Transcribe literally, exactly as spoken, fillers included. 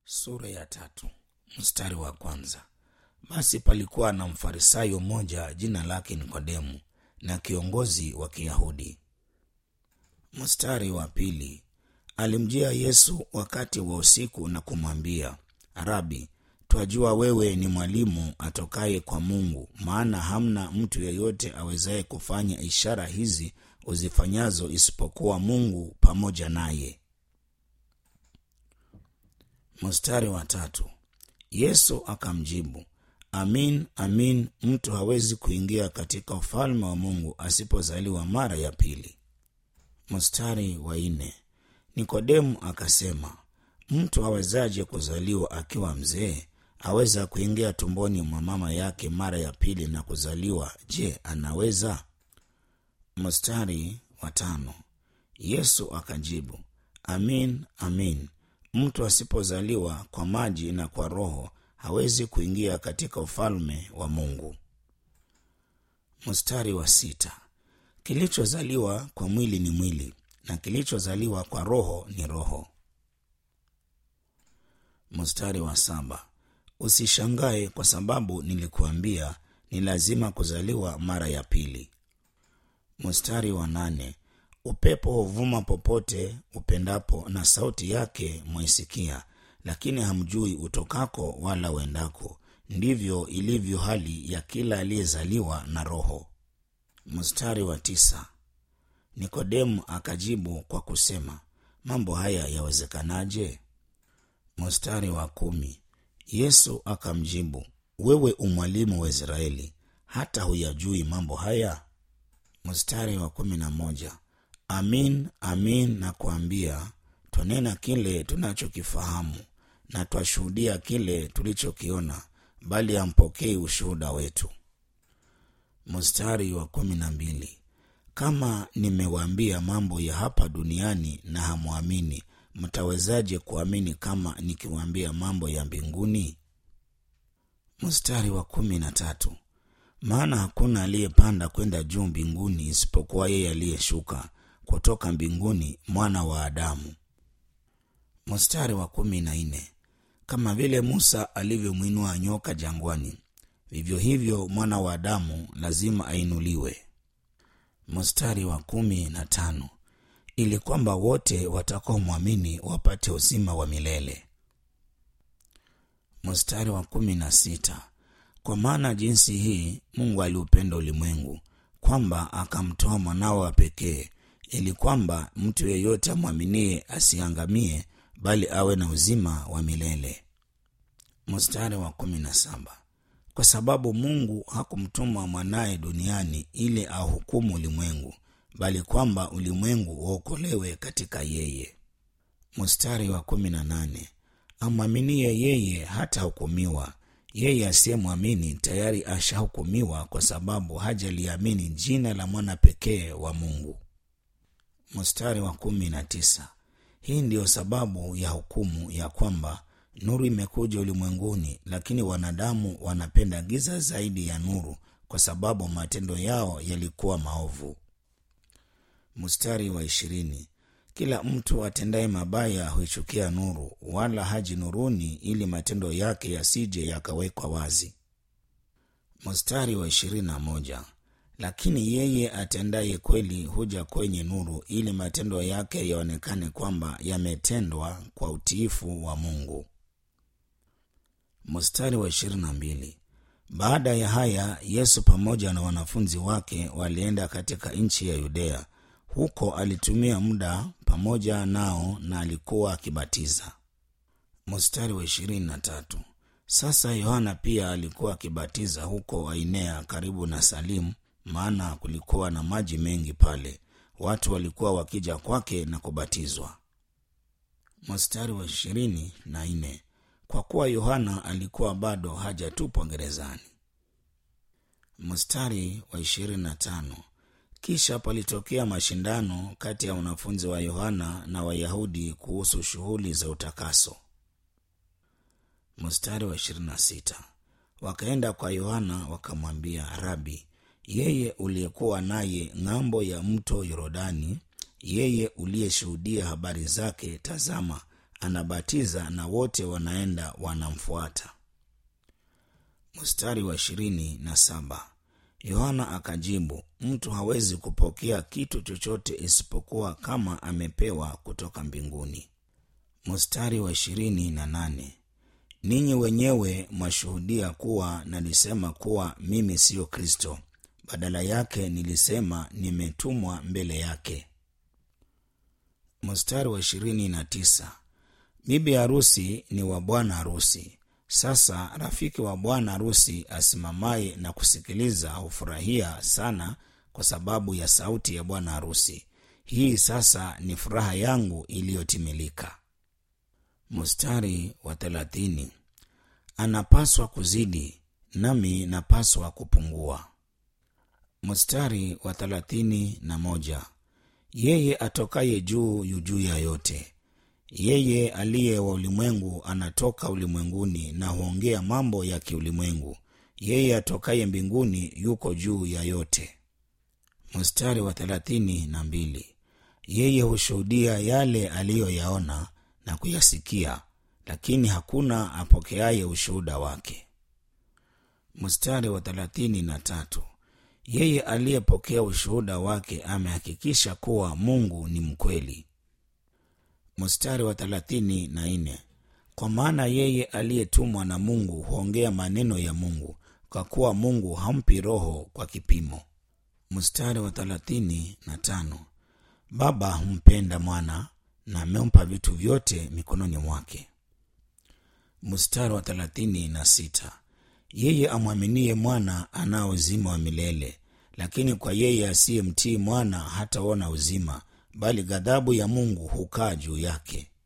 Sura ya tatu, mstari wa kwanza. Basi palikuwa na mfarisayo mmoja jina lake Nikodemu, na kiongozi wa Kiyahudi. Mstari wa pili. Alimjia Yesu wakati wa usiku na kumwambia, Rabi, twajua wewe ni mwalimu atokaye kwa Mungu, maana hamna mtu yeyote awezaye kufanya ishara hizi uzifanyazo isipokuwa Mungu pamoja naye. Mstari wa tatu. Yesu akamjibu, Amin, amin, mtu hawezi kuingia katika ufalme wa Mungu asipozaliwa mara ya pili. Mstari wa nne. Nikodemu akasema, mtu awezaje kuzaliwa akiwa mzee? Aweza kuingia tumboni mwa mama yake mara ya pili na kuzaliwa? Je, anaweza? Mstari wa tano. Yesu akajibu, Amin, amin, mtu asipozaliwa kwa maji na kwa Roho hawezi kuingia katika ufalme wa Mungu. Mstari wa sita. Kilichozaliwa kwa mwili ni mwili, na kilichozaliwa kwa Roho ni roho. Mstari wa saba. Usishangae kwa sababu nilikuambia ni lazima kuzaliwa mara ya pili. Mstari wa nane. Upepo huvuma popote upendapo, na sauti yake mwaisikia, lakini hamjui utokako wala uendako. Ndivyo ilivyo hali ya kila aliyezaliwa na Roho. Mstari wa tisa. Nikodemu akajibu kwa kusema, mambo haya yawezekanaje? Mstari wa kumi. Yesu akamjibu, wewe umwalimu wa Israeli, hata huyajui mambo haya? Mstari wa kumi na moja. Amin, amin nakuambia, twanena kile tunachokifahamu na twashuhudia kile tulichokiona, bali hampokei ushuhuda wetu. Mstari wa kumi na mbili. Kama nimewaambia mambo ya hapa duniani na hamwamini, mtawezaje kuamini kama nikiwaambia mambo ya mbinguni? Mstari wa kumi na tatu. Maana hakuna aliyepanda kwenda juu mbinguni isipokuwa yeye aliyeshuka kutoka mbinguni, mwana wa Adamu. Mstari wa kumi na nne. Kama vile Musa alivyomwinua nyoka jangwani, vivyo hivyo mwana wa Adamu lazima ainuliwe. Mstari wa kumi na tano. Ili kwamba wote watakaomwamini wapate uzima wa milele. Mstari wa kumi na sita. Kwa maana jinsi hii Mungu aliupenda ulimwengu, kwamba akamtoa mwanawe wa pekee, ili kwamba mtu yeyote amwaminie asiangamie, bali awe na uzima wa milele. Mstari wa kumi na saba. Kwa sababu Mungu hakumtuma mwanaye duniani ili ahukumu ulimwengu, bali kwamba ulimwengu uokolewe katika yeye. Mstari wa kumi na nane. Amwaminie yeye hata hukumiwa, yeye asiyemwamini tayari ashahukumiwa, kwa sababu hajaliamini jina la mwana pekee wa Mungu. Mstari wa kumi na tisa. Hii ndiyo sababu ya hukumu, ya kwamba nuru imekuja ulimwenguni, lakini wanadamu wanapenda giza zaidi ya nuru, kwa sababu matendo yao yalikuwa maovu. Mstari wa ishirini. Kila mtu atendaye mabaya huichukia nuru, wala haji nuruni, ili matendo yake yasije yakawekwa wazi. Mstari wa ishirini na moja. Lakini yeye atendaye kweli huja kwenye nuru, ili matendo yake yaonekane kwamba yametendwa kwa utiifu wa Mungu. Mstari wa ishirini na mbili. Baada ya haya Yesu pamoja na wanafunzi wake walienda katika nchi ya Yudea. Huko alitumia muda pamoja nao na alikuwa akibatiza. Mstari wa ishirini na tatu. Sasa Yohana pia alikuwa akibatiza huko Ainea karibu na Salimu, maana kulikuwa na maji mengi pale. Watu walikuwa wakija kwake na kubatizwa. Mstari wa ishirini na nne. Kwa kuwa Yohana alikuwa bado hajatupwa gerezani. Mstari wa ishirini na tano. Kisha palitokea mashindano kati ya wanafunzi wa Yohana na Wayahudi kuhusu shughuli za utakaso. Mstari wa ishirini na sita. Wakaenda kwa Yohana wakamwambia, Rabi, yeye uliyekuwa naye ng'ambo ya mto Yordani, yeye uliyeshuhudia habari zake, tazama, anabatiza na wote wanaenda wanamfuata. Mstari wa ishirini na saba. Yohana akajibu, mtu hawezi kupokea kitu chochote isipokuwa kama amepewa kutoka mbinguni. Mstari wa ishirini na nane. Ninyi wenyewe mwashuhudia kuwa nalisema kuwa mimi siyo Kristo, badala yake nilisema nimetumwa mbele yake. Mstari wa ishirini na tisa. Bibi harusi ni wa bwana harusi. Sasa rafiki wa bwana harusi asimamaye na kusikiliza hufurahia sana kwa sababu ya sauti ya bwana harusi. Hii sasa ni furaha yangu iliyotimilika. Mstari wa thelathini. Anapaswa kuzidi, nami napaswa kupungua. Mstari wa thelathini na moja. Yeye atokaye juu yu juu ya yote. Yeye aliye wa ulimwengu anatoka ulimwenguni na huongea mambo ya kiulimwengu. Yeye atokaye mbinguni yuko juu ya yote. Mstari wa thelathini na mbili. Yeye hushuhudia yale aliyoyaona na kuyasikia, lakini hakuna apokeaye ushuhuda wake. Mstari wa thelathini na tatu. Yeye aliyepokea ushuhuda wake amehakikisha kuwa Mungu ni mkweli. Mstari wa thelathini na nne. Kwa maana yeye aliyetumwa na Mungu huongea maneno ya Mungu, kwa kuwa Mungu hampi roho kwa kipimo. Mstari wa thelathini na tano. Baba humpenda mwana na amempa vitu vyote mikononi mwake. Mstari wa thelathini na sita. Yeye amwaminie mwana anao uzima wa milele, lakini kwa yeye asiyemtii mwana hataona uzima, bali ghadhabu ya Mungu hukaa juu yake.